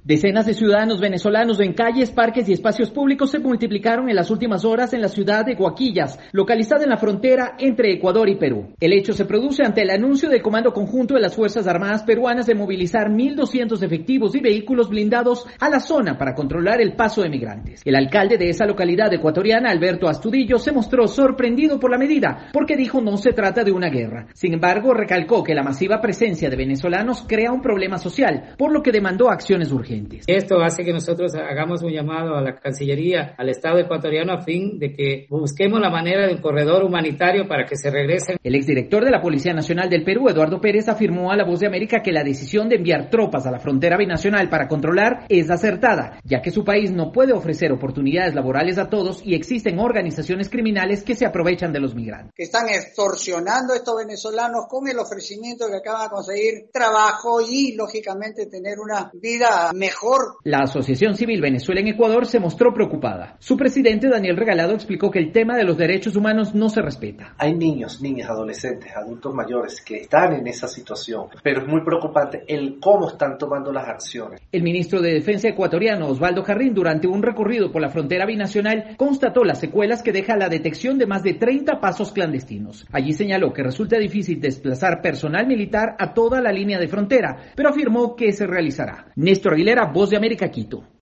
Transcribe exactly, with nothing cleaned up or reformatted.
Decenas de ciudadanos venezolanos en calles, parques y espacios públicos se multiplicaron en las últimas horas en la ciudad de Guaquillas, localizada en la frontera entre Ecuador y Perú. El hecho se produce ante el anuncio del Comando Conjunto de las Fuerzas Armadas peruanas de movilizar mil doscientos efectivos y vehículos blindados a la zona para controlar el paso de migrantes. El alcalde de esa localidad ecuatoriana, Alberto Astudillo, se mostró sorprendido por la medida, porque dijo no se trata de una guerra. Sin embargo, recalcó que la masiva presencia de venezolanos crea un problema social, por lo que demandó acciones urgentes. Esto hace que nosotros hagamos un llamado a la Cancillería, al Estado ecuatoriano, a fin de que busquemos la manera de un corredor humanitario para que se regresen. El exdirector de la Policía Nacional del Perú, Eduardo Pérez, afirmó a La Voz de América que la decisión de enviar tropas a la frontera binacional para controlar es acertada, ya que su país no puede ofrecer oportunidades laborales a todos y existen organizaciones criminales que se aprovechan de los migrantes. Que están extorsionando a estos venezolanos con el ofrecimiento de que acaban de conseguir trabajo y, lógicamente, tener una vida mejor. La Asociación Civil Venezuela en Ecuador se mostró preocupada. Su presidente, Daniel Regalado, explicó que el tema de los derechos humanos no se respeta. Hay niños, niñas, adolescentes, adultos mayores que están en esa situación, pero es muy preocupante el cómo están tomando las acciones. El ministro de Defensa ecuatoriano, Osvaldo Jarrín, durante un recorrido por la frontera binacional, constató las secuelas que deja la detección de más de treinta pasos clandestinos. Allí señaló que resulta difícil desplazar personal militar a toda la línea de frontera, pero afirmó que se realizará. Néstor Aguilera, Voz de América, Quito.